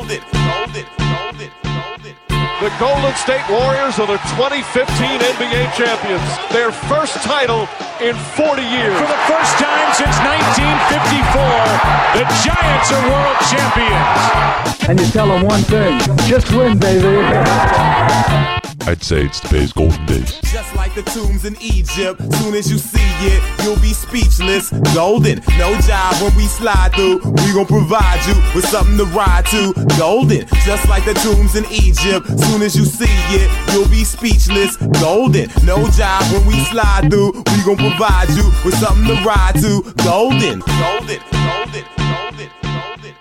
The Golden State Warriors are the 2015 NBA champions. Their first title in 40 years. For the first time since 1954, the Giants are world champions. And you tell them one thing, just win, baby. I'd say it's the Bays Golden Days. Just like the tombs in Egypt, soon as you see it, you'll be speechless. Golden, no job when we slide through. We gon' provide you with something to ride to. Golden, just like the tombs in Egypt, soon as you see it, you'll be speechless. Golden, no job when we slide through. We gon' provide you with something to ride to. Golden, golden, golden, golden, golden.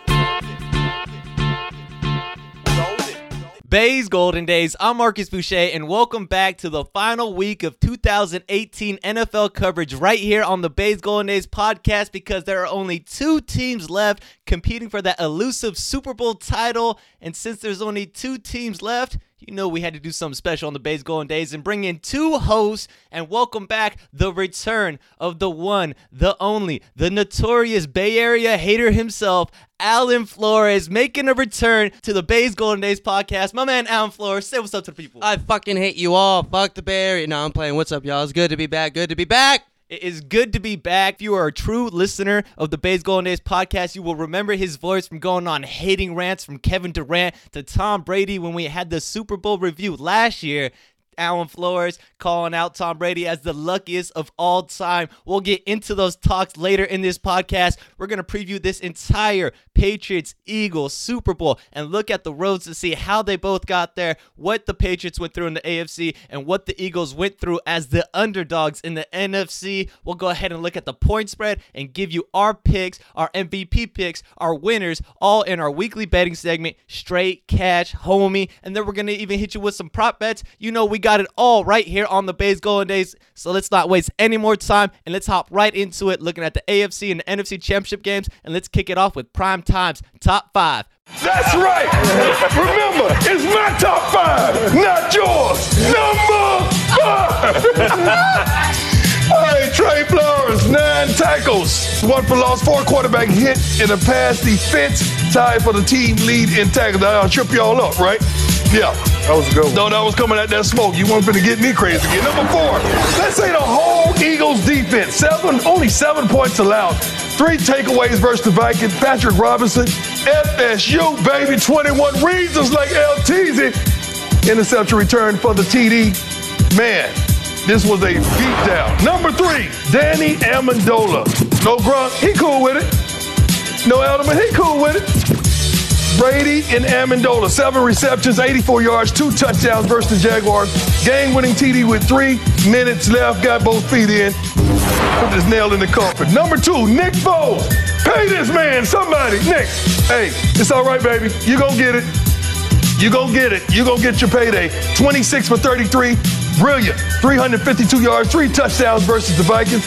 Bays Golden Days, I'm Marcus Boucher, and welcome back to the final week of 2018 NFL coverage right here on the Bays Golden Days podcast, because there are only two teams left competing for that elusive Super Bowl title, and since there's only two teams left, you know we had to do something special on the Bays Golden Days and bring in two hosts and welcome back the return of the one, the only, the notorious Bay Area hater himself, Alan Flores, making a return to the Bays Golden Days podcast. My man Alan Flores, say what's up to the people. I fucking hate you all. Fuck the Bay Area. No, I'm playing. What's up, y'all? It's good to be back. Good to be back. It is good to be back. If you are a true listener of the Bays Golden Days podcast, you will remember his voice from going on hating rants from Kevin Durant to Tom Brady when we had the Super Bowl review last year. Alan Flores calling out Tom Brady as the luckiest of all time. We'll get into those talks later in this podcast. We're going to preview this entire Patriots-Eagles Super Bowl and look at the roads to see how they both got there, what the Patriots went through in the AFC, and what the Eagles went through as the underdogs in the NFC. We'll go ahead and look at the point spread and give you our picks, our MVP picks, our winners, all in our weekly betting segment, Straight Cash Homie. And then we're going to even hit you with some prop bets. You know we got it all right here on the Bays Golden Days, so let's not waste any more time and let's hop right into it, looking at the AFC and the NFC championship games, and let's kick it off with Prime Time's Top 5. That's right. Remember, it's my top 5, not yours. Number 5. Hey, Trey Flowers, 9 tackles, 1 for loss, 4 quarterback hit in a pass defense, tied for the team lead in tackles. I'll trip y'all up, right? Yeah. That was a good one. No, that was coming at that smoke. You weren't finna get me crazy again. Number 4, let's say the whole Eagles defense. Only 7 points allowed. 3 takeaways versus the Vikings. Patrick Robinson, FSU, baby, 21 reasons like LTZ. Interception return for the TD. Man, this was a beatdown. Number 3, Danny Amendola. No Gronk, he cool with it. No Edelman, he cool with it. Brady and Amendola, 7 receptions, 84 yards, 2 touchdowns versus the Jaguars. Game-winning TD with 3 minutes left, got both feet in. Put his nail in the coffin. Number 2, Nick Foles. Pay this man, somebody. Nick, hey, it's all right, baby. You gonna get it. You gonna get it. You gonna get your payday. 26 for 33. Brilliant. 352 yards, 3 touchdowns versus the Vikings.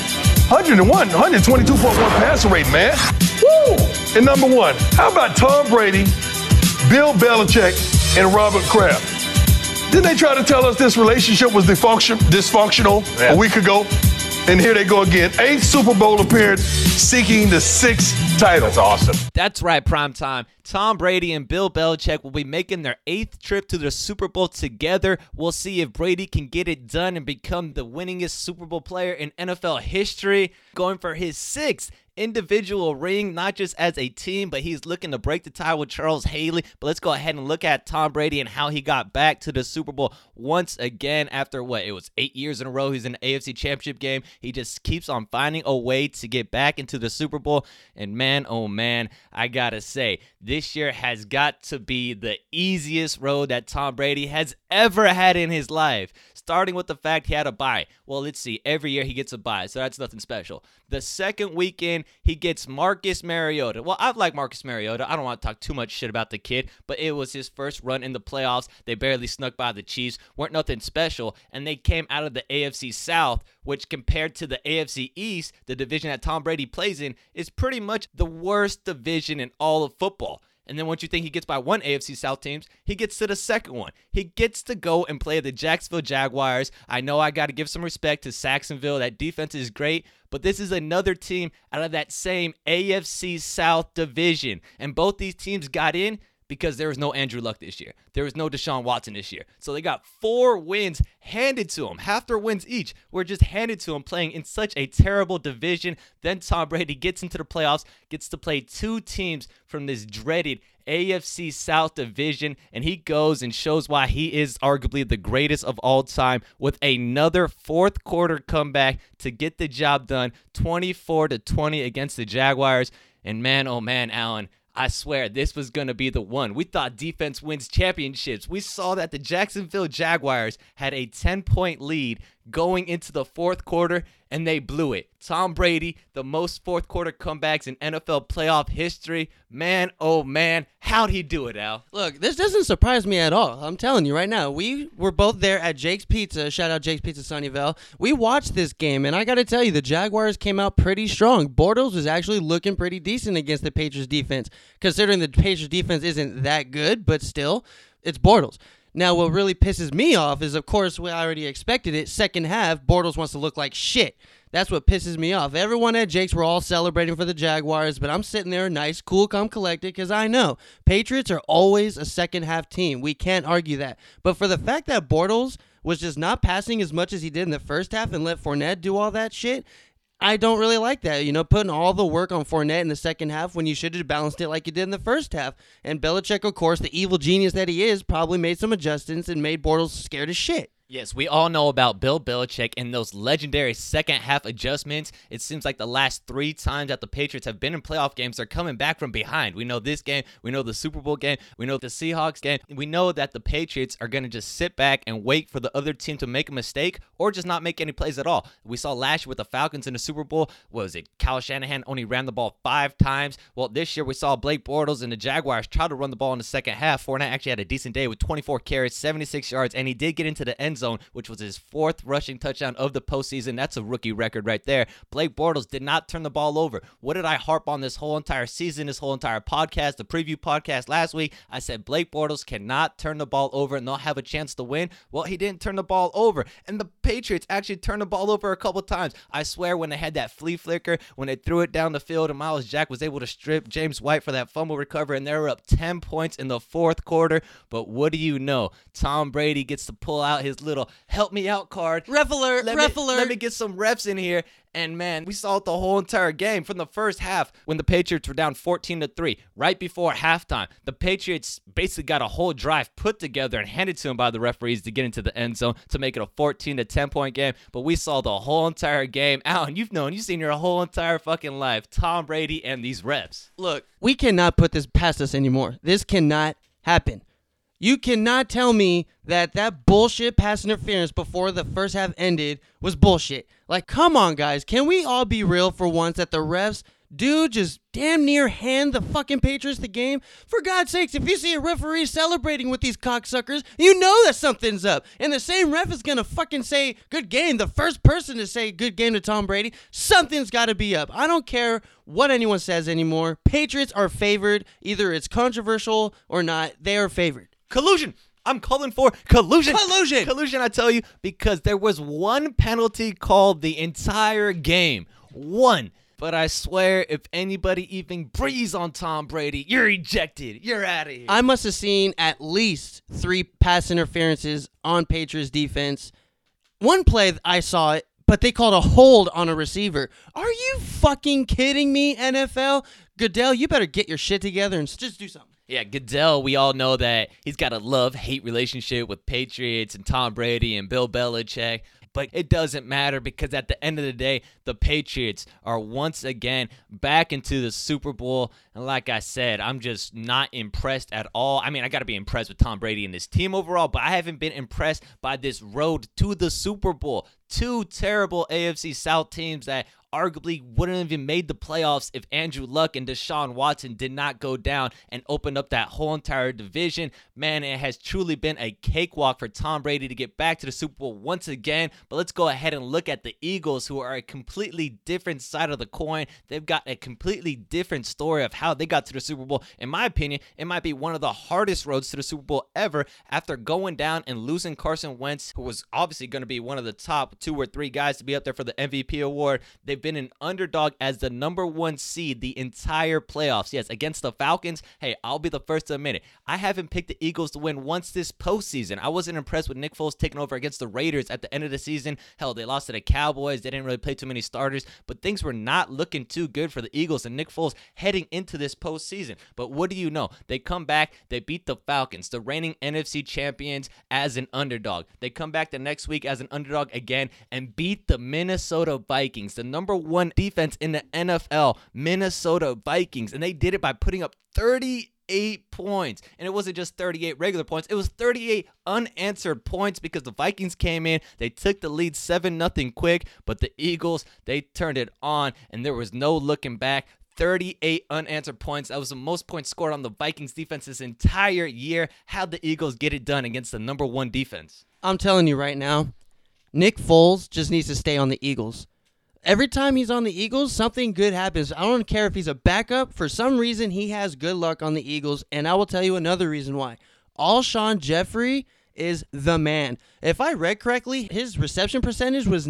122.1 passer rate, man. Woo! And number 1, how about Tom Brady, Bill Belichick, and Robert Kraft? Didn't they try to tell us this relationship was dysfunctional a week ago? And here they go again. 8th Super Bowl appearance, seeking the 6th title. That's awesome. That's right, Prime Time. Tom Brady and Bill Belichick will be making their 8th trip to the Super Bowl together. We'll see if Brady can get it done and become the winningest Super Bowl player in NFL history, going for his 6th individual ring, not just as a team, but he's looking to break the tie with Charles Haley. But let's go ahead and look at Tom Brady and how he got back to the Super Bowl once again after it was 8 years in a row. He's in the AFC Championship game. He just keeps on finding a way to get back into the Super Bowl. And man, oh man, I gotta say, this year has got to be the easiest road that Tom Brady has ever had in his life. Starting with the fact he had a bye. Well, let's see. Every year he gets a bye, so that's nothing special. The second weekend, he gets Marcus Mariota. Well, I've liked Marcus Mariota. I don't want to talk too much shit about the kid, but it was his first run in the playoffs. They barely snuck by the Chiefs. Weren't nothing special, and they came out of the AFC South, which compared to the AFC East, the division that Tom Brady plays in, is pretty much the worst division in all of football. And then once you think he gets by one AFC South teams, he gets to the second one. He gets to go and play the Jacksonville Jaguars. I know I got to give some respect to Saxonville. That defense is great, but this is another team out of that same AFC South division. And both these teams got in because there was no Andrew Luck this year. There was no Deshaun Watson this year. So they got 4 wins handed to them. Half their wins each were just handed to them playing in such a terrible division. Then Tom Brady gets into the playoffs, gets to play 2 teams from this dreaded AFC South division, and he goes and shows why he is arguably the greatest of all time with another fourth quarter comeback to get the job done, 24-20 against the Jaguars. And man, oh man, Allen, I swear this was going to be the one. We thought defense wins championships. We saw that the Jacksonville Jaguars had a 10-point lead going into the fourth quarter, and they blew it. Tom Brady, the most fourth quarter comebacks in NFL playoff history. Man, oh man, how'd he do it, Al? Look, this doesn't surprise me at all. I'm telling you right now. We were both there at Jake's Pizza. Shout out Jake's Pizza Sunnyvale. We watched this game, and I got to tell you, the Jaguars came out pretty strong. Bortles was actually looking pretty decent against the Patriots defense, considering the Patriots defense isn't that good, but still, it's Bortles. Now, what really pisses me off is, of course, we already expected it. Second half, Bortles wants to look like shit. That's what pisses me off. Everyone at Jake's were all celebrating for the Jaguars, but I'm sitting there nice, cool, calm, collected, because I know Patriots are always a second-half team. We can't argue that. But for the fact that Bortles was just not passing as much as he did in the first half and let Fournette do all that shit, I don't really like that, putting all the work on Fournette in the second half when you should have balanced it like you did in the first half. And Belichick, of course, the evil genius that he is, probably made some adjustments and made Bortles scared as shit. Yes, we all know about Bill Belichick and those legendary second-half adjustments. It seems like the last 3 times that the Patriots have been in playoff games, they're coming back from behind. We know this game. We know the Super Bowl game. We know the Seahawks game. We know that the Patriots are going to just sit back and wait for the other team to make a mistake or just not make any plays at all. We saw last year with the Falcons in the Super Bowl, what was it? Kyle Shanahan only ran the ball 5 times. Well, this year we saw Blake Bortles and the Jaguars try to run the ball in the second half. Fournette actually had a decent day with 24 carries, 76 yards, and he did get into the end zone, which was his 4th rushing touchdown of the postseason. That's a rookie record right there. Blake Bortles did not turn the ball over. What did I harp on this whole entire season, this whole entire podcast, the preview podcast last week? I said Blake Bortles cannot turn the ball over and not have a chance to win. Well, he didn't turn the ball over, and the Patriots actually turned the ball over a couple times. I swear when they had that flea flicker, when they threw it down the field and Myles Jack was able to strip James White for that fumble recovery, and they were up 10 points in the fourth quarter. But what do you know? Tom Brady gets to pull out his little help me out card. Ref alert, ref alert. Let me get some reps in here. And man, we saw it the whole entire game from the first half when the Patriots were down 14-3. Right before halftime, the Patriots basically got a whole drive put together and handed to them by the referees to get into the end zone to make it a 14-10 point game. But we saw the whole entire game. Alan, you've seen your whole entire fucking life. Tom Brady and these refs. Look, we cannot put this past us anymore. This cannot happen. You cannot tell me that bullshit pass interference before the first half ended was bullshit. Like, come on, guys. Can we all be real for once that the refs do just damn near hand the fucking Patriots the game? For God's sakes, if you see a referee celebrating with these cocksuckers, you know that something's up. And the same ref is going to fucking say, good game. The first person to say good game to Tom Brady, something's got to be up. I don't care what anyone says anymore. Patriots are favored. Either it's controversial or not. They are favored. Collusion. I'm calling for collusion. Collusion, I tell you, because there was one penalty called the entire game. One. But I swear, if anybody even breathes on Tom Brady, you're ejected. You're out of here. I must have seen at least 3 pass interferences on Patriots defense. One play, I saw it, but they called a hold on a receiver. Are you fucking kidding me, NFL? Goodell, you better get your shit together and just do something. Yeah, Goodell, we all know that he's got a love-hate relationship with Patriots and Tom Brady and Bill Belichick. But it doesn't matter because at the end of the day, the Patriots are once again back into the Super Bowl. And like I said, I'm just not impressed at all. I mean, I got to be impressed with Tom Brady and this team overall, but I haven't been impressed by this road to the Super Bowl. 2 terrible AFC South teams that arguably wouldn't have even made the playoffs if Andrew Luck and Deshaun Watson did not go down and open up that whole entire division. Man, it has truly been a cakewalk for Tom Brady to get back to the Super Bowl once again. But let's go ahead and look at the Eagles, who are a completely different side of the coin. They've got a completely different story of how they got to the Super Bowl. In my opinion, it might be one of the hardest roads to the Super Bowl ever after going down and losing Carson Wentz, who was obviously going to be one of the top 2 or 3 guys to be up there for the MVP award. They've been an underdog as the number 1 seed the entire playoffs. Yes, against the Falcons, hey, I'll be the first to admit it. I haven't picked the Eagles to win once this postseason. I wasn't impressed with Nick Foles taking over against the Raiders at the end of the season. Hell, they lost to the Cowboys. They didn't really play too many starters, but things were not looking too good for the Eagles and Nick Foles heading into this postseason. But what do you know? They come back, they beat the Falcons, the reigning NFC champions, as an underdog. They come back the next week as an underdog again and beat the Minnesota Vikings, the number 1 defense in the NFL, Minnesota Vikings. And they did it by putting up 38 points. And it wasn't just 38 regular points. It was 38 unanswered points because the Vikings came in. They took the lead 7-0 quick, but the Eagles, they turned it on, and there was no looking back. 38 unanswered points. That was the most points scored on the Vikings defense this entire year. How'd the Eagles get it done against the number 1 defense? I'm telling you right now, Nick Foles just needs to stay on the Eagles. Every time he's on the Eagles, something good happens. I don't care if he's a backup. For some reason, he has good luck on the Eagles, and I will tell you another reason why. Alshon Jeffrey is the man. If I read correctly, his reception percentage was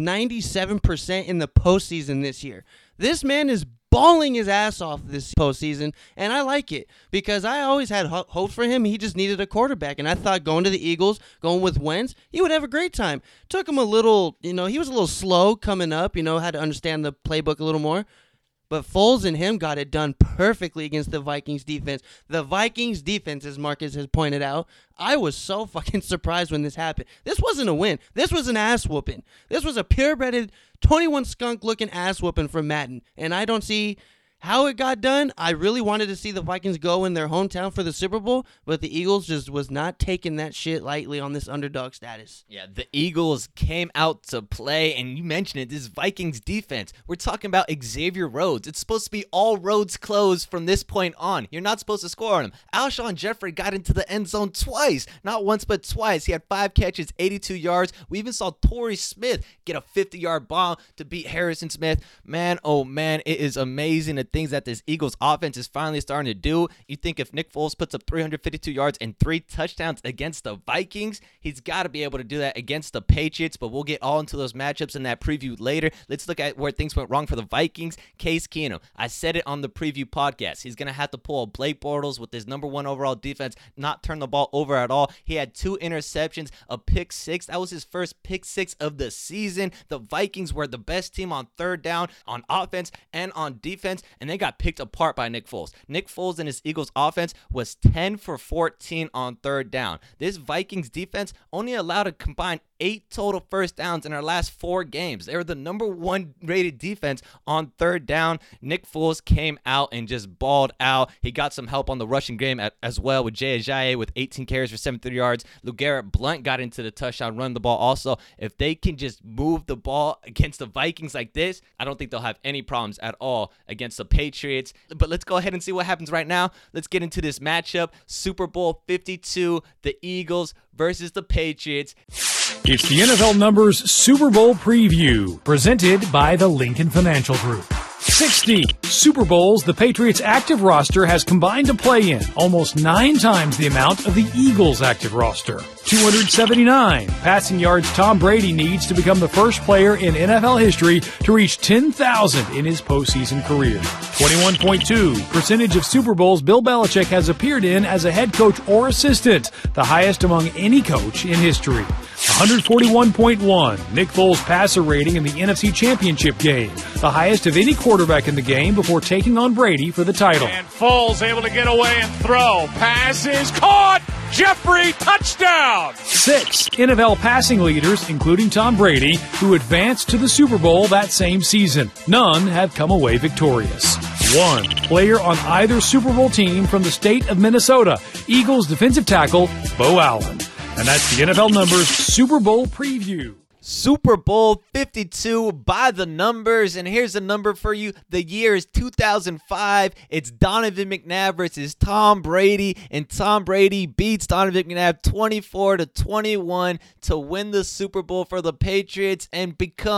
97% in the postseason this year. This man is balling his ass off this postseason, and I like it because I always had hope for him. He just needed a quarterback, and I thought going to the Eagles, going with Wentz, he would have a great time. Took him a little, he was a little slow coming up, had to understand the playbook a little more. But Foles and him got it done perfectly against the Vikings defense. The Vikings defense, as Marcus has pointed out, I was so fucking surprised when this happened. This wasn't a win. This was an ass whooping. This was a purebred 21 skunk looking ass whooping from Madden. And I don't see how it got done. I really wanted to see the Vikings go in their hometown for the Super Bowl, but the Eagles just was not taking that shit lightly on this underdog status. Yeah, the Eagles came out to play, and you mentioned it, this Vikings defense. We're talking about Xavier Rhodes. It's supposed to be all roads closed from this point on. You're not supposed to score on him. Alshon Jeffrey got into the end zone twice. Not once, but twice. He had 5 catches, 82 yards. We even saw Torrey Smith get a 50-yard bomb to beat Harrison Smith. Man, oh man, it is amazing the things that this Eagles offense is finally starting to do. You think if Nick Foles puts up 352 yards and 3 touchdowns against the Vikings, he's got to be able to do that against the Patriots, but we'll get all into those matchups in that preview later. Let's look at where things went wrong for the Vikings. Case Keenum, I said it on the preview podcast. He's going to have to pull a Blake Bortles with his number 1 overall defense, not turn the ball over at all. He had 2 interceptions, a pick 6. That was his first pick 6 of the season. The Vikings were the best team on third down, on offense, and on defense, and they got picked apart by Nick Foles. Nick Foles and his Eagles offense was 10 for 14 on third down. This Vikings defense only allowed a combined 8 total first downs in our last 4 games. They were the number 1 rated defense on third down. Nick Foles came out and just balled out. He got some help on the rushing game as well with Jay Ajayi with 18 carries for 73 yards. LeGarrette Blount got into the touchdown, run the ball also. If they can just move the ball against the Vikings like this, I don't think they'll have any problems at all against the Patriots. But let's go ahead and see what happens right now. Let's get into this matchup. Super Bowl 52, the Eagles versus the Patriots. It's the NFL Numbers Super Bowl preview, presented by the Lincoln Financial Group. 60 Super Bowls the Patriots' active roster has combined to play in, almost 9 times the amount of the Eagles' active roster. 279 passing yards Tom Brady needs to become the first player in NFL history to reach 10,000 in his postseason career. 21.2 percentage of Super Bowls Bill Belichick has appeared in as a head coach or assistant, the highest among any coach in history. 141.1 Nick Foles' passer rating in the NFC Championship game, the highest of any quarterback in the game before taking on Brady for the title. And Foles able to get away and throw. Pass is caught. Jeffrey, touchdown! 6 NFL passing leaders, including Tom Brady, who advanced to the Super Bowl that same season. None have come away victorious. 1 player on either Super Bowl team from the state of Minnesota, Eagles defensive tackle Bo Allen. And that's the NFL Numbers Super Bowl preview. Super Bowl 52 by the numbers, and here's the number for you. The year is 2005. It's Donovan McNabb versus Tom Brady, and Tom Brady beats Donovan McNabb 24-21 to win the Super Bowl for the Patriots and become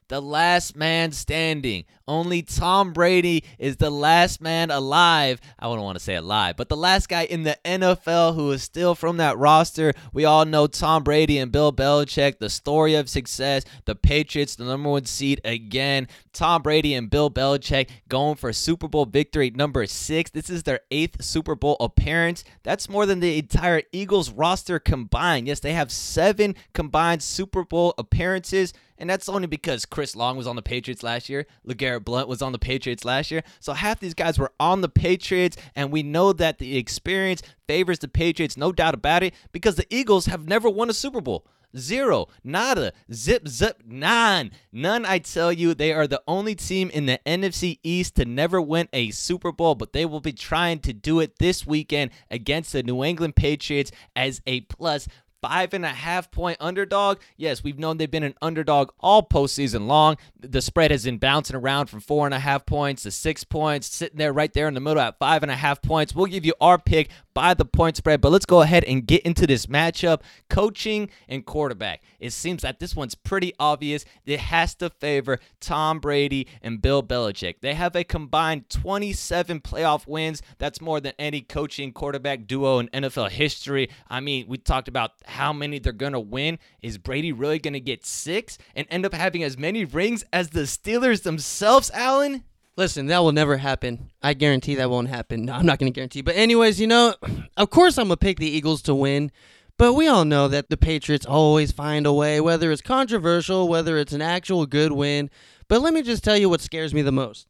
the last man standing. Only Tom Brady is the last man alive. I wouldn't want to say alive, but the last guy in the NFL who is still from that roster. We all know Tom Brady and Bill Belichick, the story of success. The Patriots, the number 1 seed again. Tom Brady and Bill Belichick going for Super Bowl victory number 6. This is their 8th Super Bowl appearance. That's more than the entire Eagles roster combined. Yes, they have 7 combined Super Bowl appearances. And that's only because Chris Long was on the Patriots last year. LeGarrette Blount was on the Patriots last year. So half these guys were on the Patriots, and we know that the experience favors the Patriots, no doubt about it, because the Eagles have never won a Super Bowl. 0, nada, zip, none. None, I tell you. They are the only team in the NFC East to never win a Super Bowl, but they will be trying to do it this weekend against the New England Patriots as a plus 5.5 point underdog. Yes, we've known they've been an underdog all postseason long. The spread has been bouncing around from 4.5 points to 6 points, sitting there right there in the middle at 5.5 points. We'll give you our pick by the point spread, but let's go ahead and get into this matchup. Coaching and quarterback. It seems that this one's pretty obvious. It has to favor Tom Brady and Bill Belichick. They have a combined 27 playoff wins. That's more than any coaching quarterback duo in NFL history. I mean, we talked about how many they're going to win. Is Brady really going to get 6 and end up having as many rings as the Steelers themselves, Alan? Listen, that will never happen. I guarantee that won't happen. No, I'm not going to guarantee. But anyways, of course I'm going to pick the Eagles to win. But we all know that the Patriots always find a way, whether it's controversial, whether it's an actual good win. But let me just tell you what scares me the most.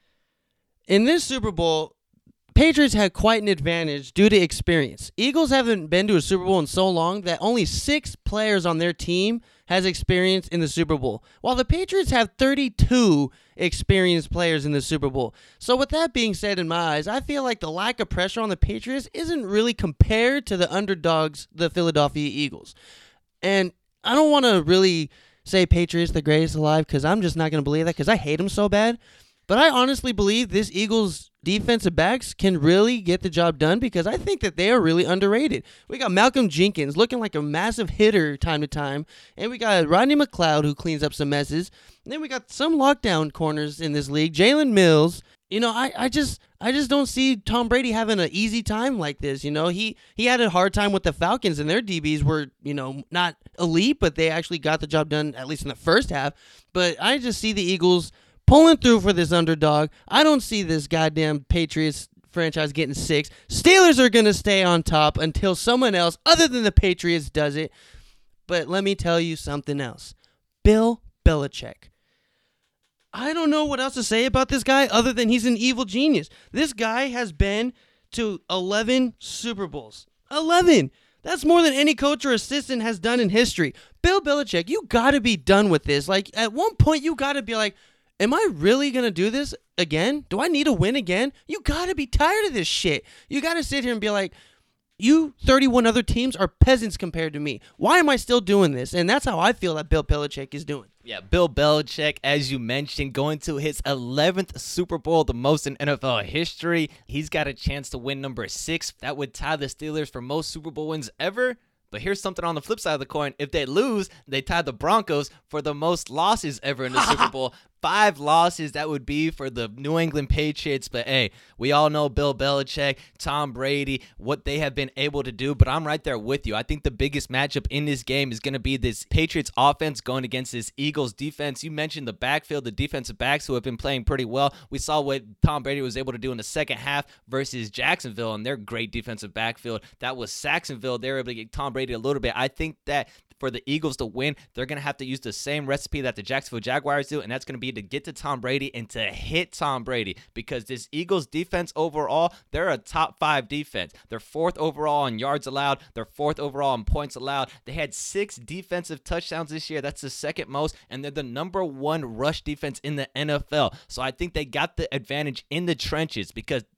In this Super Bowl, Patriots had quite an advantage due to experience. Eagles haven't been to a Super Bowl in so long that only 6 players on their team has experience in the Super Bowl, while the Patriots have 32 experienced players in the Super Bowl. So with that being said, in my eyes, I feel like the lack of pressure on the Patriots isn't really compared to the underdogs, the Philadelphia Eagles. And I don't want to really say Patriots the greatest alive, because I'm just not going to believe that, because I hate them so bad. But I honestly believe this Eagles defensive backs can really get the job done, because I think that they are really underrated. We got Malcolm Jenkins looking like a massive hitter time to time, and we got Rodney McLeod who cleans up some messes. And then we got some lockdown corners in this league. Jalen Mills. I just don't see Tom Brady having an easy time like this. He had a hard time with the Falcons, and their DBs were, not elite, but they actually got the job done, at least in the first half. But I just see the Eagles pulling through for this underdog. I don't see this goddamn Patriots franchise getting 6. Steelers are going to stay on top until someone else other than the Patriots does it. But let me tell you something else. Bill Belichick. I don't know what else to say about this guy other than he's an evil genius. This guy has been to 11 Super Bowls. 11! That's more than any coach or assistant has done in history. Bill Belichick, you got to be done with this. Like, at one point, you got to be like, am I really going to do this again? Do I need to win again? You got to be tired of this shit. You got to sit here and be like, you 31 other teams are peasants compared to me. Why am I still doing this? And that's how I feel that Bill Belichick is doing. Yeah, Bill Belichick, as you mentioned, going to his 11th Super Bowl, the most in NFL history. He's got a chance to win number 6. That would tie the Steelers for most Super Bowl wins ever. But here's something on the flip side of the coin. If they lose, they tie the Broncos for the most losses ever in the Super Bowl. 5 losses, that would be for the New England Patriots. But, hey, we all know Bill Belichick, Tom Brady, what they have been able to do. But I'm right there with you. I think the biggest matchup in this game is going to be this Patriots offense going against this Eagles defense. You mentioned the backfield, the defensive backs who have been playing pretty well. We saw what Tom Brady was able to do in the second half versus Jacksonville and their great defensive backfield. That was Saxonville. They were able to get Tom Brady a little bit. I think that for the Eagles to win, they're going to have to use the same recipe that the Jacksonville Jaguars do, and that's going to be to get to Tom Brady and to hit Tom Brady, because this Eagles defense overall, they're a top 5 defense. They're 4th overall in yards allowed. They're 4th overall in points allowed. They had 6 defensive touchdowns this year. That's the second most, and they're the number 1 rush defense in the NFL. So I think they got the advantage in the trenches, because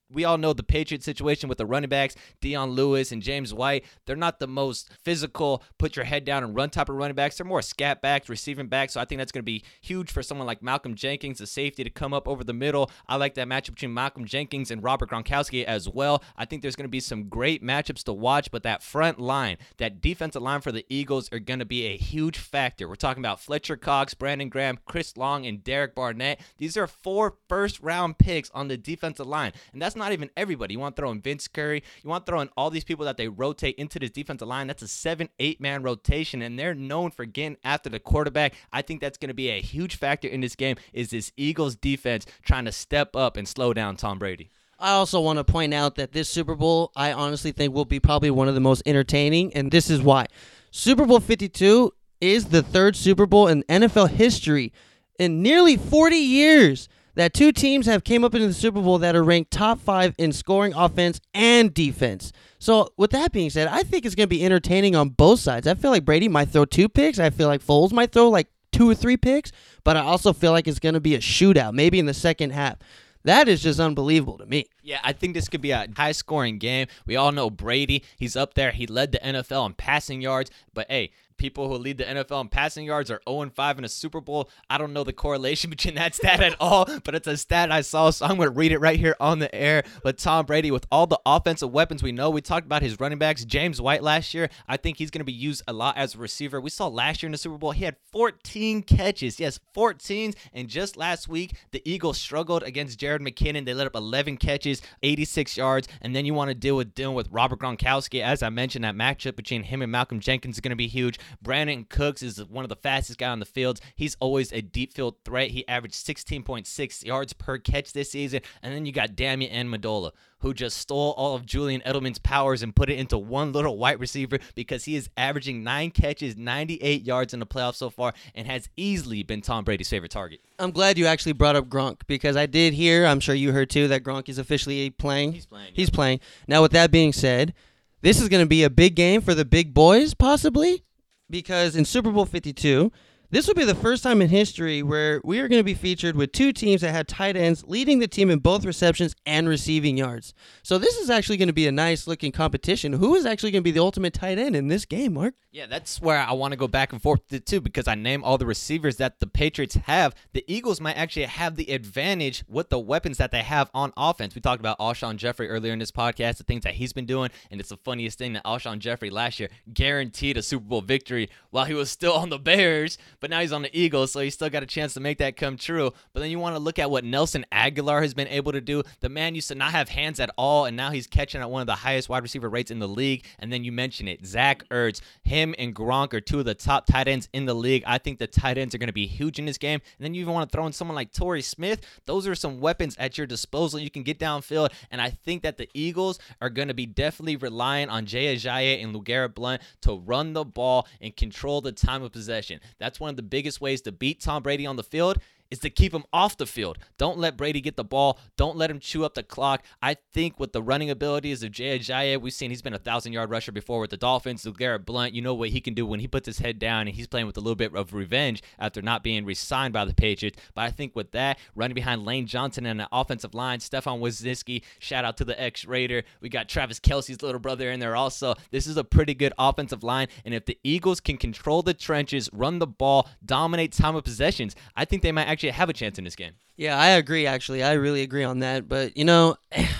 we all know the Patriots situation with the running backs, Dion Lewis and James White. They're not the most physical, put your head down and run type of running backs. They're more scat backs, receiving backs. So I think that's going to be huge for someone like Malcolm Jenkins, the safety, to come up over the middle. I like that matchup between Malcolm Jenkins and Robert Gronkowski as well. I think there's going to be some great matchups to watch, but that front line, that defensive line for the Eagles are going to be a huge factor. We're talking about Fletcher Cox, Brandon Graham, Chris Long, and Derek Barnett. These are 4 first-round picks on the defensive line, and that's not even everybody. You want to throw in Vince Curry. You want to throw in all these people that they rotate into this defensive line. That's a 7-8-man rotation, and they're known for getting after the quarterback. I think that's going to be a huge factor in this game, is this Eagles defense trying to step up and slow down Tom Brady. I also want to point out that this Super Bowl, I honestly think, will be probably one of the most entertaining, and this is why. Super Bowl 52 is the 3rd Super Bowl in NFL history in nearly 40 years that 2 teams have came up into the Super Bowl that are ranked top 5 in scoring offense and defense. So with that being said, I think it's going to be entertaining on both sides. I feel like Brady might throw 2 picks. I feel like Foles might throw like 2 or 3 picks, but I also feel like it's going to be a shootout, maybe in the second half. That is just unbelievable to me. Yeah, I think this could be a high-scoring game. We all know Brady. He's up there. He led the NFL in passing yards. But, hey, people who lead the NFL in passing yards are 0-5 in a Super Bowl. I don't know the correlation between that stat at all, but it's a stat I saw, so I'm going to read it right here on the air. But Tom Brady, with all the offensive weapons we know, we talked about his running backs. James White last year, I think he's going to be used a lot as a receiver. We saw last year in the Super Bowl, he had 14 catches. Yes, 14. And just last week, the Eagles struggled against Jared McKinnon. They let up 11 catches, 86 yards. And then you want to dealing with Robert Gronkowski. As I mentioned, that matchup between him and Malcolm Jenkins is going to be huge. Brandon Cooks is one of the fastest guys on the field. He's always a deep field threat. He averaged 16.6 yards per catch this season. And then you got Damian Amendola, who just stole all of Julian Edelman's powers and put it into one little white receiver, because he is averaging 9 catches, 98 yards in the playoffs so far, and has easily been Tom Brady's favorite target. I'm glad you actually brought up Gronk, because I did hear, I'm sure you heard too, that Gronk is officially playing. He's playing. Now, with that being said, this is going to be a big game for the big boys, possibly, because in Super Bowl 52, this will be the first time in history where we are going to be featured with 2 teams that had tight ends leading the team in both receptions and receiving yards. So this is actually going to be a nice-looking competition. Who is actually going to be the ultimate tight end in this game, Mark? Yeah, that's where I want to go back and forth too, because I name all the receivers that the Patriots have. The Eagles might actually have the advantage with the weapons that they have on offense. We talked about Alshon Jeffrey earlier in this podcast, the things that he's been doing, and it's the funniest thing that Alshon Jeffrey last year guaranteed a Super Bowl victory while he was still on the Bears, but now he's on the Eagles, so he still got a chance to make that come true. But then you want to look at what Nelson Aguilar has been able to do. The man used to not have hands at all, and now he's catching at one of the highest wide receiver rates in the league. And then you mention it, Zach Ertz. Him and Gronk are 2 of the top tight ends in the league. I think the tight ends are going to be huge in this game. And then you even want to throw in someone like Torrey Smith. Those are some weapons at your disposal. You can get downfield, and I think that the Eagles are going to be definitely relying on Jay Ajayi and LeGarrette Blount to run the ball and control the time of possession. That's one of the biggest ways to beat Tom Brady on the field, is to keep him off the field. Don't let Brady get the ball. Don't let him chew up the clock. I think with the running abilities of Jay Ajayi, we've seen he's been a 1,000-yard rusher before with the Dolphins. LeGarrette Blount, you know what he can do when he puts his head down, and he's playing with a little bit of revenge after not being re-signed by the Patriots. But I think with that, running behind Lane Johnson and the offensive line, Stefan Wisniewski, shout out to the ex-Raider. We got Travis Kelce's little brother in there also. This is a pretty good offensive line, and if the Eagles can control the trenches, run the ball, dominate time of possessions, I think they might actually have a chance in this game. Yeah, I agree, actually. I really agree on that. But, you know,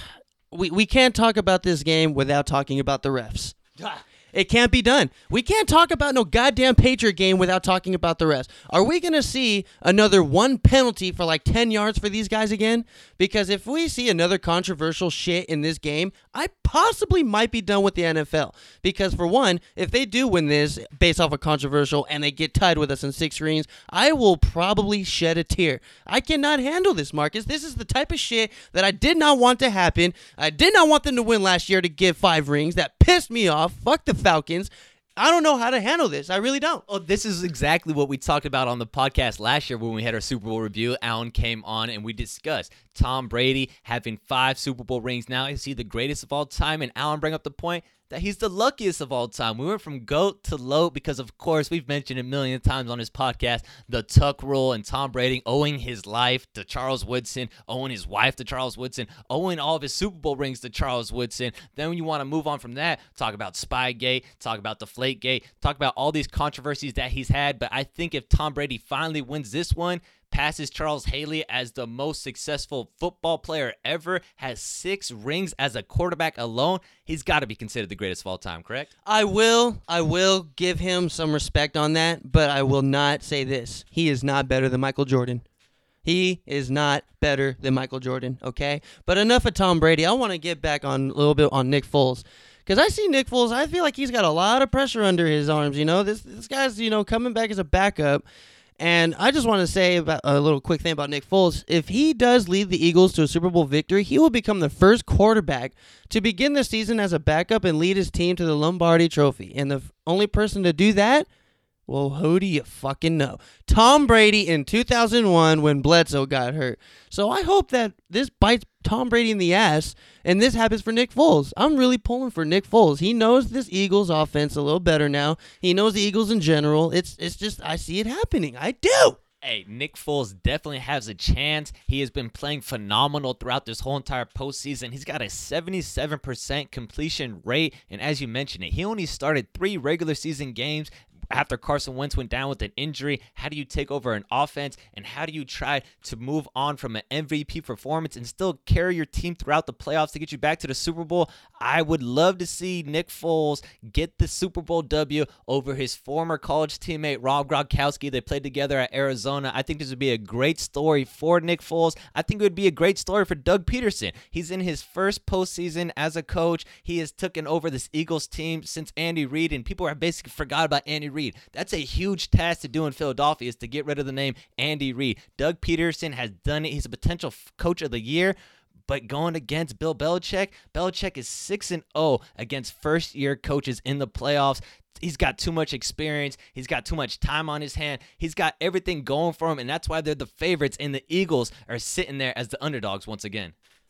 we can't talk about this game without talking about the refs. It can't be done. We can't talk about no goddamn Patriot game without talking about the refs. Are we going to see another 1 penalty for like 10 yards for these guys again? Because if we see another controversial shit in this game, I possibly might be done with the NFL. Because for one, if they do win this based off of controversial and they get tied with us in 6 rings, I will probably shed a tear. I cannot handle this, Marcus. This is the type of shit that I did not want to happen. I did not want them to win last year to get 5 rings. That pissed me off. Fuck the Falcons. I don't know how to handle this. I really don't. Oh, this is exactly what we talked about on the podcast last year when we had our Super Bowl review. Alan came on and we discussed Tom Brady having 5 Super Bowl rings now. Is he the greatest of all time? And Alan brought up the point, that he's the luckiest of all time. We went from GOAT to LOAT because, of course, we've mentioned it a million times on his podcast, the Tuck rule and Tom Brady owing his life to Charles Woodson, owing his wife to Charles Woodson, owing all of his Super Bowl rings to Charles Woodson. Then when you want to move on from that, talk about Spygate, talk about Deflategate, talk about all these controversies that he's had. But I think if Tom Brady finally wins this one, passes Charles Haley as the most successful football player ever, has 6 rings as a quarterback alone, he's got to be considered the greatest of all time, correct? I will give him some respect on that, but I will not say this. He is not better than Michael Jordan. He is not better than Michael Jordan, okay? But enough of Tom Brady. I want to get back on a little bit on Nick Foles. Because I see Nick Foles, I feel like he's got a lot of pressure under his arms, This guy's, coming back as a backup. And I just want to say about a little quick thing about Nick Foles. If he does lead the Eagles to a Super Bowl victory, he will become the first quarterback to begin the season as a backup and lead his team to the Lombardi Trophy. And the only person to do that, well, who do you fucking know? Tom Brady in 2001 when Bledsoe got hurt. So I hope that this bites Tom Brady in the ass and this happens for Nick Foles. I'm really pulling for Nick Foles. He knows this Eagles offense a little better now. He knows the Eagles in general. It's just, I see it happening. I do. Hey, Nick Foles definitely has a chance. He has been playing phenomenal throughout this whole entire postseason. He's got a 77% completion rate, and as you mentioned it, he only started 3 regular season games after Carson Wentz went down with an injury. How do you take over an offense, and how do you try to move on from an MVP performance and still carry your team throughout the playoffs to get you back to the Super Bowl? I would love to see Nick Foles get the Super Bowl W over his former college teammate Rob Gronkowski. They played together at Arizona. I think this would be a great story for Nick Foles. I think it would be a great story for Doug Peterson. He's in his first postseason as a coach. He has taken over this Eagles team since Andy Reid, and people have basically forgot about Andy Reid. That's a huge task to do in Philadelphia, is to get rid of the name Andy Reid. Doug Peterson has done it. He's a potential coach of the year. But going against Bill Belichick, Belichick is 6-0 against first-year coaches in the playoffs. He's got too much experience. He's got too much time on his hand. He's got everything going for him, and that's why they're the favorites, and the Eagles are sitting there as the underdogs once again.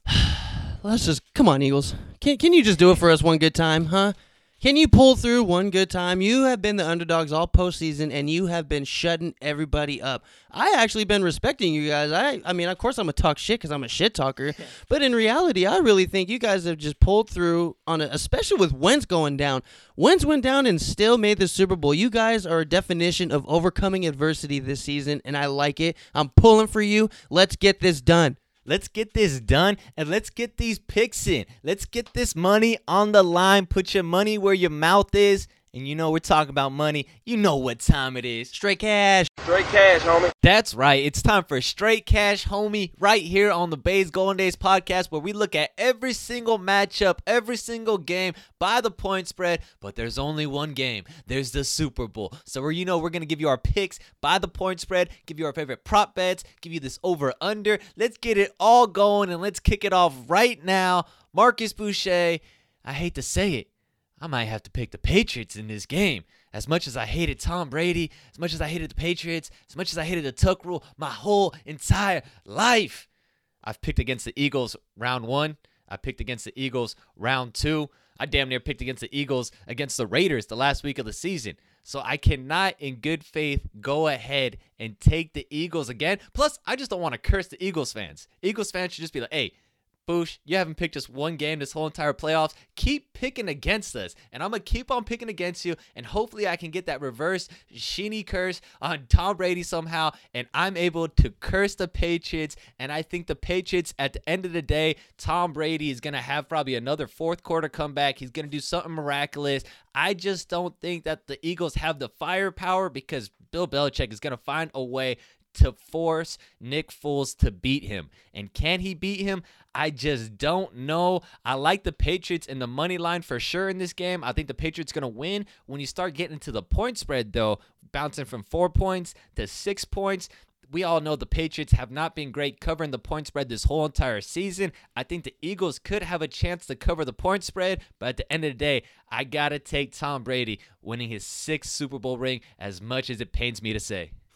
Come on, Eagles. Can you just do it for us one good time, huh? Can you pull through one good time? You have been the underdogs all postseason, and you have been shutting everybody up. I actually been respecting you guys. I mean, of course I'm going to talk shit because I'm a shit talker, but in reality, I really think you guys have just pulled through, especially with Wentz going down. Wentz went down and still made the Super Bowl. You guys are a definition of overcoming adversity this season, and I like it. I'm pulling for you. Let's get this done. Let's get this done, and let's get these picks in. Let's get this money on the line. Put your money where your mouth is. And we're talking about money. You know what time it is. Straight cash. Straight cash, homie. That's right. It's time for Straight Cash, homie, right here on the Bays Golden Days podcast, where we look at every single matchup, every single game by the point spread. But there's only one game. There's the Super Bowl. So we're going to give you our picks by the point spread, give you our favorite prop bets, give you this over-under. Let's get it all going, and let's kick it off right now. Marcus Boucher, I hate to say it, I might have to pick the Patriots in this game. As much as I hated Tom Brady, as much as I hated the Patriots, as much as I hated the Tuck rule my whole entire life, I've picked against the Eagles round 1. I picked against the Eagles round 2. I damn near picked against the Eagles against the Raiders the last week of the season. So I cannot, in good faith, go ahead and take the Eagles again. Plus, I just don't want to curse the Eagles fans. Eagles fans should just be like, hey, Boosh, you haven't picked just one game this whole entire playoffs. Keep picking against us, and I'm going to keep on picking against you, and hopefully I can get that reverse Sheeny curse on Tom Brady somehow, and I'm able to curse the Patriots, and I think the Patriots, at the end of the day, Tom Brady is going to have probably another fourth quarter comeback. He's going to do something miraculous. I just don't think that the Eagles have the firepower because Bill Belichick is going to find a way to force Nick Foles to beat him. And can he beat him? I just don't know. I like the Patriots in the money line for sure in this game. I think the Patriots going to win. When you start getting into the point spread, though, bouncing from 4 points to 6 points, we all know the Patriots have not been great covering the point spread this whole entire season. I think the Eagles could have a chance to cover the point spread, but at the end of the day, I got to take Tom Brady winning his 6th Super Bowl ring, as much as it pains me to say.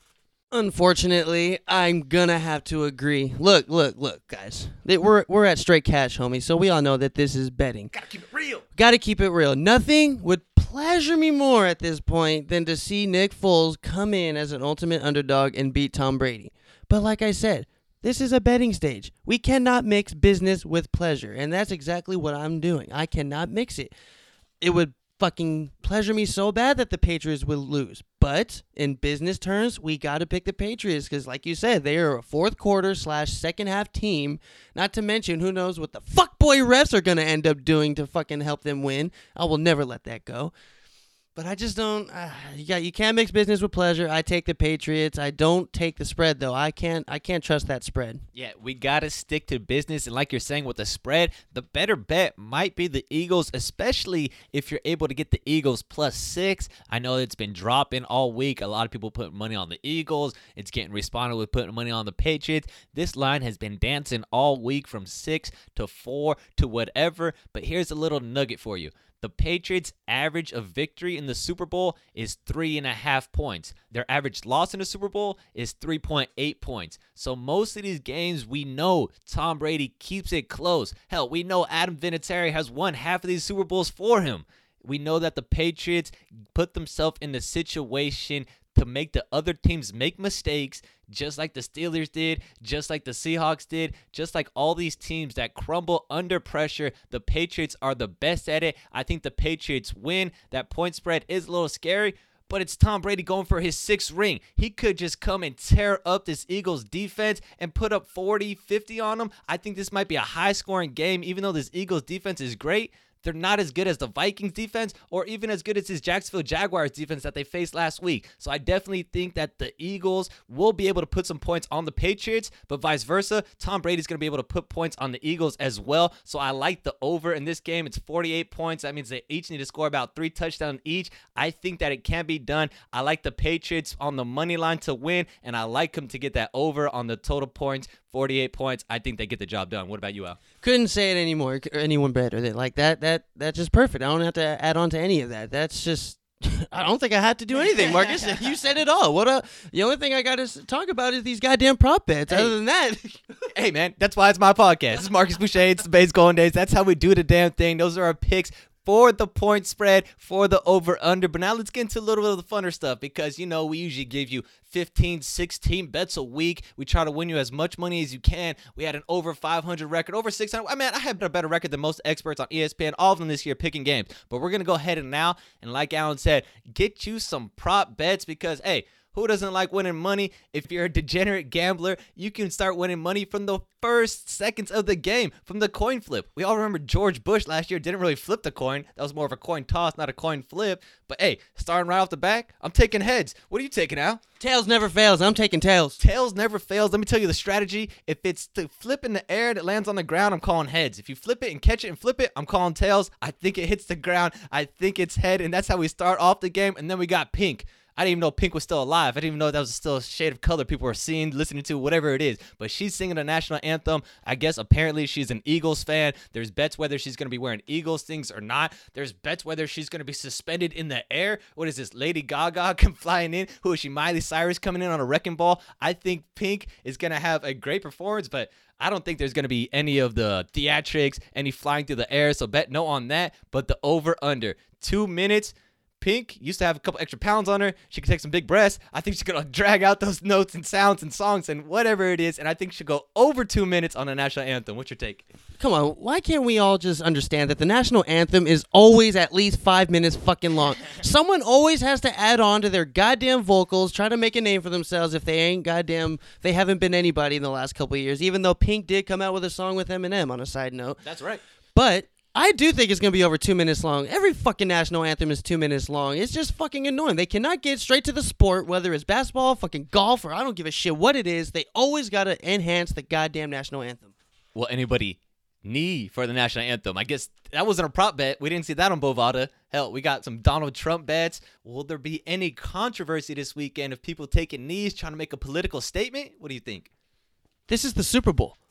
Unfortunately, I'm gonna have to agree. Look, guys. We're at straight cash, homie, so we all know that this is betting. Gotta keep it real. Gotta keep it real. Nothing would pleasure me more at this point than to see Nick Foles come in as an ultimate underdog and beat Tom Brady. But like I said, this is a betting stage. We cannot mix business with pleasure, and that's exactly what I'm doing. I cannot mix it. It would fucking pleasure me so bad that the Patriots will lose. But in business terms, we got to pick the Patriots because, like you said, they are a fourth quarter / second half team. Not to mention, who knows what the fuckboy refs are going to end up doing to fucking help them win. I will never let that go. But I just don't. You can't mix business with pleasure. I take the Patriots. I don't take the spread though. I can't trust that spread. Yeah, we gotta stick to business, and like you're saying with the spread, the better bet might be the Eagles, especially if you're able to get the Eagles +6. I know it's been dropping all week. A lot of people put money on the Eagles. It's getting responded with putting money on the Patriots. This line has been dancing all week from 6 to 4 to whatever. But here's a little nugget for you. The Patriots' average of victory in the Super Bowl is 3.5 points. Their average loss in the Super Bowl is 3.8 points. So most of these games, we know Tom Brady keeps it close. Hell, we know Adam Vinatieri has won half of these Super Bowls for him. We know that the Patriots put themselves in the situation to make the other teams make mistakes, just like the Steelers did, just like the Seahawks did, just like all these teams that crumble under pressure. The Patriots are the best at it. I think the Patriots win. That point spread is a little scary, but it's Tom Brady going for his 6th ring. He could just come and tear up this Eagles defense and put up 40, 50 on them. I think this might be a high-scoring game, even though this Eagles defense is great. They're not as good as the Vikings defense or even as good as this Jacksonville Jaguars defense that they faced last week. So I definitely think that the Eagles will be able to put some points on the Patriots, but vice versa. Tom Brady's going to be able to put points on the Eagles as well. So I like the over in this game. It's 48 points. That means they each need to score about 3 touchdowns each. I think that it can be done. I like the Patriots on the money line to win, and I like them to get that over on the total points. 48 points. I think they get the job done. What about you, Al? Couldn't say it anymore. Anyone better. Like that's just perfect. I don't have to add on to any of that. That's just. I don't think I had to do anything, Marcus. You said it all. The only thing I got to talk about is these goddamn prop bets. Hey. Other than that. Hey, man, that's why it's my podcast. This is Marcus Boucher. It's the Base Golden Days. That's how we do the damn thing. Those are our picks for the point spread, for the over-under. But now let's get into a little bit of the funner stuff because, you know, we usually give you 15, 16 bets a week. We try to win you as much money as you can. We had an over 500 record, over 600. I mean, I had a better record than most experts on ESPN, all of them this year picking games. But we're going to go ahead and now, and like Alan said, get you some prop bets because, hey, who doesn't like winning money? If you're a degenerate gambler, you can start winning money from the first seconds of the game, from the coin flip. We all remember George Bush last year didn't really flip the coin. That was more of a coin toss, not a coin flip. But hey, starting right off the back, I'm taking heads. What are you taking, Al? Tails never fails. I'm taking tails. Tails never fails. Let me tell you the strategy. If it's to flip in the air and it lands on the ground, I'm calling heads. If you flip it and catch it and flip it, I'm calling tails. I think it hits the ground. I think it's head, and that's how we start off the game. And then we got pink. I didn't even know Pink was still alive. I didn't even know that was still a shade of color people were seeing, listening to, whatever it is. But she's singing the national anthem. I guess apparently she's an Eagles fan. There's bets whether she's going to be wearing Eagles things or not. There's bets whether she's going to be suspended in the air. What is this, Lady Gaga come flying in? Who is she, Miley Cyrus coming in on a wrecking ball? I think Pink is going to have a great performance, but I don't think there's going to be any of the theatrics, any flying through the air. So bet no on that. But the over-under, 2 minutes. Pink used to have a couple extra pounds on her. She could take some big breaths. I think she's going to drag out those notes and sounds and songs and whatever it is. And I think she'll go over 2 minutes on the national anthem. What's your take? Come on. Why can't we all just understand that the national anthem is always at least 5 minutes fucking long? Someone always has to add on to their goddamn vocals, try to make a name for themselves if they haven't been anybody in the last couple of years, even though Pink did come out with a song with Eminem on a side note. That's right. But I do think it's going to be over 2 minutes long. Every fucking national anthem is 2 minutes long. It's just fucking annoying. They cannot get straight to the sport, whether it's basketball, fucking golf, or I don't give a shit what it is. They always got to enhance the goddamn national anthem. Will anybody knee for the national anthem? I guess that wasn't a prop bet. We didn't see that on Bovada. Hell, we got some Donald Trump bets. Will there be any controversy this weekend of people taking knees, trying to make a political statement? What do you think? This is the Super Bowl.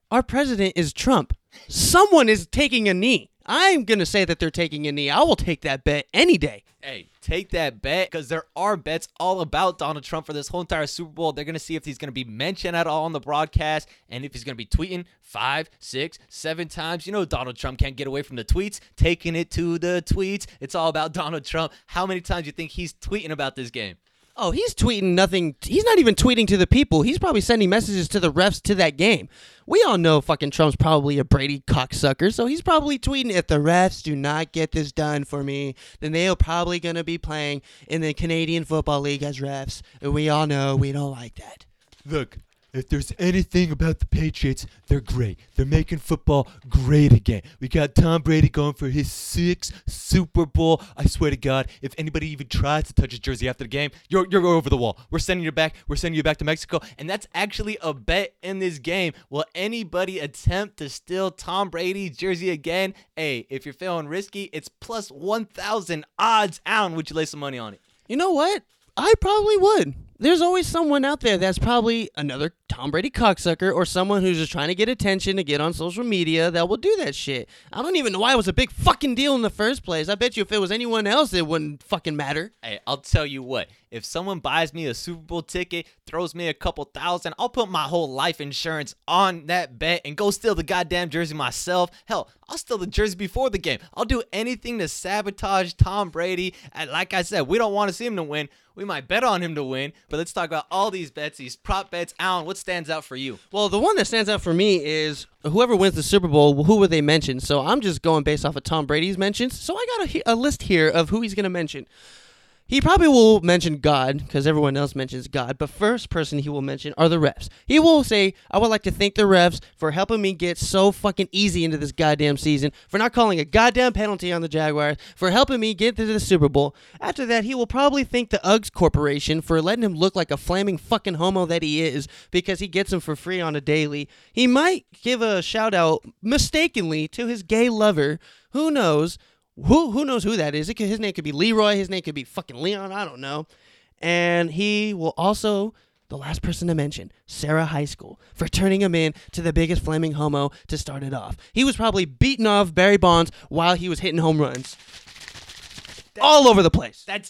Our president is Trump. Someone is taking a knee. I'm going to say that they're taking a knee. I will take that bet any day. Hey, take that bet, because there are bets all about Donald Trump for this whole entire Super Bowl. They're going to see if he's going to be mentioned at all on the broadcast and if he's going to be tweeting 5, 6, 7 times. You know Donald Trump can't get away from the tweets. Taking it to the tweets. It's all about Donald Trump. How many times do you think he's tweeting about this game? Oh, he's tweeting nothing. He's not even tweeting to the people. He's probably sending messages to the refs to that game. We all know fucking Trump's probably a Brady cocksucker, so he's probably tweeting, if the refs do not get this done for me, then they are probably going to be playing in the Canadian Football League as refs. And we all know we don't like that. Look, if there's anything about the Patriots, they're great. They're making football great again. We got Tom Brady going for his 6th Super Bowl. I swear to God, if anybody even tries to touch his jersey after the game, you're over the wall. We're sending you back. We're sending you back to Mexico. And that's actually a bet in this game. Will anybody attempt to steal Tom Brady's jersey again? Hey, if you're feeling risky, it's plus 1,000 odds on. Would you lay some money on it? You know what? I probably would. There's always someone out there that's probably another Tom Brady cocksucker or someone who's just trying to get attention to get on social media that will do that shit. I don't even know why it was a big fucking deal in the first place. I bet you if it was anyone else, it wouldn't fucking matter. Hey, I'll tell you what. If someone buys me a Super Bowl ticket, throws me a couple thousand, I'll put my whole life insurance on that bet and go steal the goddamn jersey myself. Hell, I'll steal the jersey before the game. I'll do anything to sabotage Tom Brady. And like I said, we don't want to see him to win. We might bet on him to win, but let's talk about all these bets, these prop bets. Alan, what stands out for you? Well, the one that stands out for me is whoever wins the Super Bowl, who would they mention? So I'm just going based off of Tom Brady's mentions. So I got a list here of who he's going to mention. He probably will mention God, because everyone else mentions God, but first person he will mention are the refs. He will say, I would like to thank the refs for helping me get so fucking easy into this goddamn season, for not calling a goddamn penalty on the Jaguars, for helping me get to the Super Bowl. After that, he will probably thank the Uggs Corporation for letting him look like a flaming fucking homo that he is, because he gets them for free on a daily. He might give a shout out, mistakenly, to his gay lover. Who knows? Who knows who that is? His name could be Leroy. His name could be fucking Leon. I don't know. And he will also, the last person to mention, Sarah High School, for turning him in to the biggest flaming homo to start it off. He was probably beating off Barry Bonds while he was hitting home runs. All over the place. That's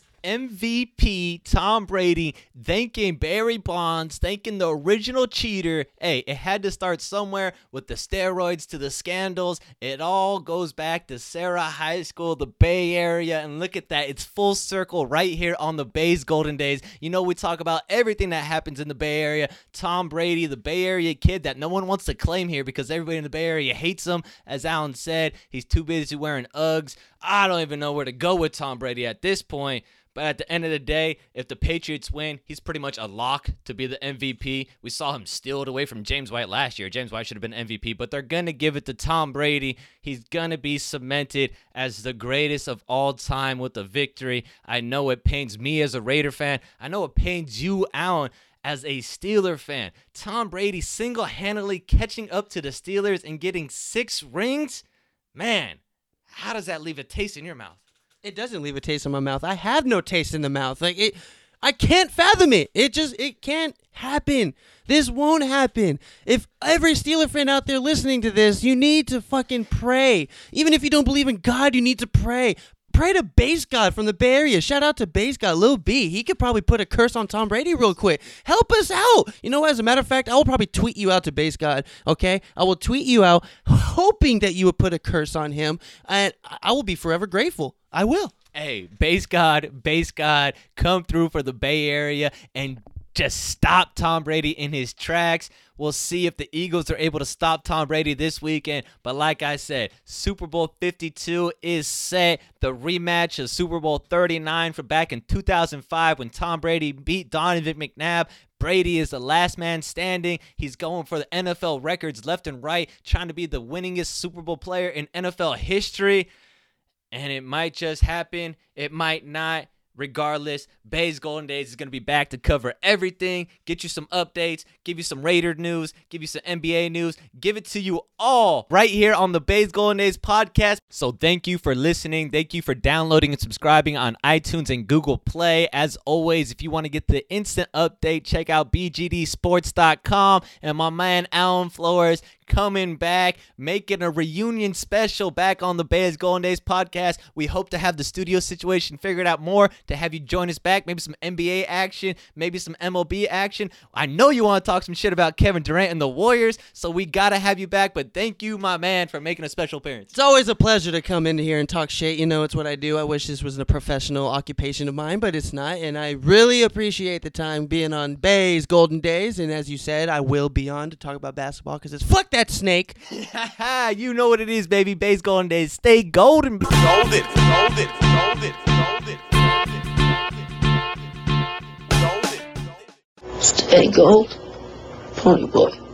MVP Tom Brady thanking Barry Bonds, thanking the original cheater. Hey, it had to start somewhere with the steroids to the scandals. It all goes back to Sarah High School, the Bay Area, and look at that. It's full circle right here on the Bay's Golden Days. You know, we talk about everything that happens in the Bay Area. Tom Brady, the Bay Area kid that no one wants to claim here because everybody in the Bay Area hates him. As Alan said, he's too busy wearing Uggs. I don't even know where to go with Tom Brady at this point. But at the end of the day, if the Patriots win, he's pretty much a lock to be the MVP. We saw him steal it away from James White last year. James White should have been MVP, but they're going to give it to Tom Brady. He's going to be cemented as the greatest of all time with a victory. I know it pains me as a Raider fan. I know it pains you, Alan, as a Steeler fan. Tom Brady single-handedly catching up to the Steelers and getting 6 rings? Man, how does that leave a taste in your mouth? It doesn't leave a taste in my mouth. I have no taste in the mouth. I can't fathom it. It can't happen. This won't happen. If every Steeler fan out there listening to this, you need to fucking pray. Even if you don't believe in God, you need to pray. Pray to Base God from the Bay Area. Shout out to Base God, Lil B. He could probably put a curse on Tom Brady real quick. Help us out. You know, as a matter of fact, I will probably tweet you out to Base God, okay? I will tweet you out hoping that you would put a curse on him, and I will be forever grateful. I will. Hey, Base God, come through for the Bay Area and just stop Tom Brady in his tracks. We'll see if the Eagles are able to stop Tom Brady this weekend. But like I said, Super Bowl 52 is set. The rematch of Super Bowl 39 from back in 2005 when Tom Brady beat Donovan McNabb. Brady is the last man standing. He's going for the NFL records left and right, trying to be the winningest Super Bowl player in NFL history. And it might just happen. It might not. regardless, Bay's Golden Days is going to be back to cover everything, get you some updates, give you some Raider news, give you some NBA news, give it to you all right here on the Bay's Golden Days podcast. So thank you for listening. Thank you for downloading and subscribing on iTunes and Google Play. As always, if you want to get the instant update, check out bgdsports.com. And my man Alan Flores coming back, making a reunion special back on the Bay's Golden Days podcast. We hope to have the studio situation figured out more, to have you join us back, maybe some NBA action, maybe some MLB action. I know you want to talk some shit about Kevin Durant and the Warriors, so we got to have you back. But thank you, my man, for making a special appearance. It's always a pleasure to come into here and talk shit. You know, it's what I do. I wish this was a professional occupation of mine, but it's not. And I really appreciate the time being on Bay's Golden Days. And as you said, I will be on to talk about basketball because it's fuck that snake. You know what it is, baby. Bay's Golden Days. Stay golden. Golden, golden, golden, golden. Stay gold, pony boy.